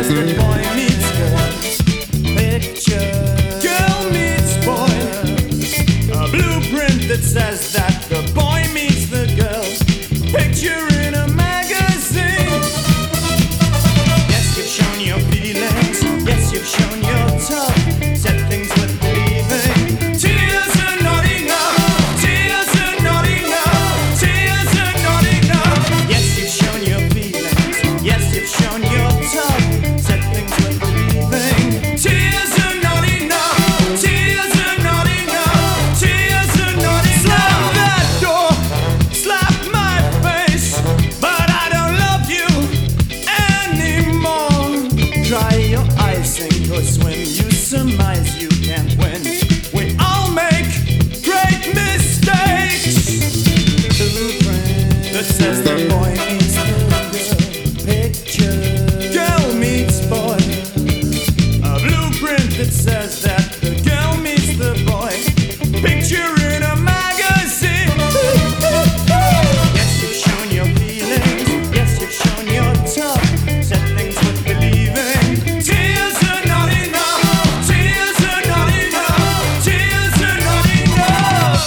says the boy meets girl. Picture girl meets boy. A blueprint that says that the boy meets the girl. Picture in a magazine. Yes, you've shown your feelings. Yes, you've shown your tough. Said things with believing. Tears are not enough. Tears are not enough. Tears are not enough. Yes, you've shown your feelings. Yes, you've shown your tough. Said things with believing. Tears are not enough. Tears are not enough. Tears are not enough. Slam that door. Slap my face. But I don't love you anymore. Dry your icing, 'cause when you surmise you can't win, we all make great mistakes. Blueprint that says the boy meets the girl. Picture girl meets boy. A blueprint that says that the girl meets the boy. Picture in a magazine. Yes, you've shown your feelings. Yes, you've shown your tough. Said things with believing. Tears are not enough. Tears are not enough. Tears are not enough.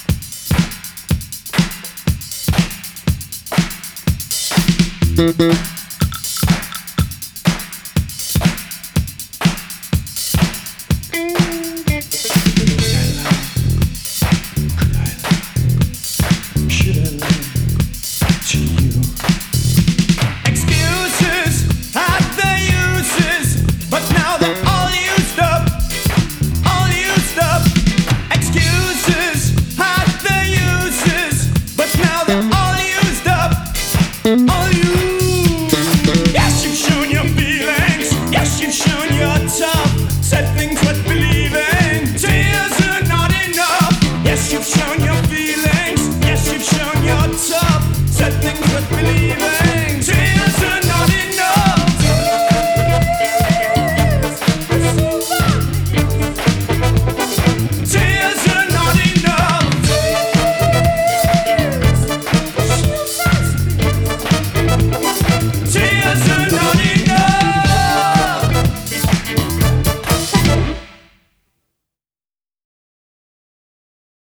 Mm-hmm.